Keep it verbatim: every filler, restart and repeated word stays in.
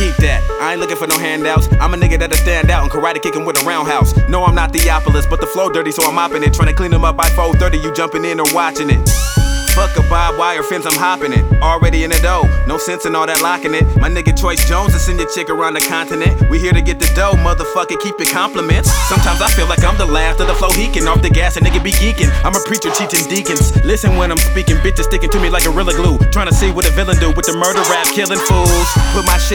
keep that. I ain't looking for no handouts. I'm a nigga that'll stand out and karate kicking with a roundhouse. No, I'm not Theophilus, but the flow dirty, so I'm mopping it. Trying to clean them up by four thirty, you jumping in or watching it. Fuck a barbed wire fence, I'm hopping it. Already in the dough, no sense in all that locking it. My nigga Choice Jones is send your chick around the continent. We here to get the dough, motherfucker, keep it compliments. Sometimes I feel like I'm the last of the flow heeking. Off the gas, a nigga be geeking. I'm a preacher teaching deacons. Listen when I'm speaking, bitches sticking to me like Gorilla Glue. Trying to see what a villain do with the murder rap, killing fools. Put my shit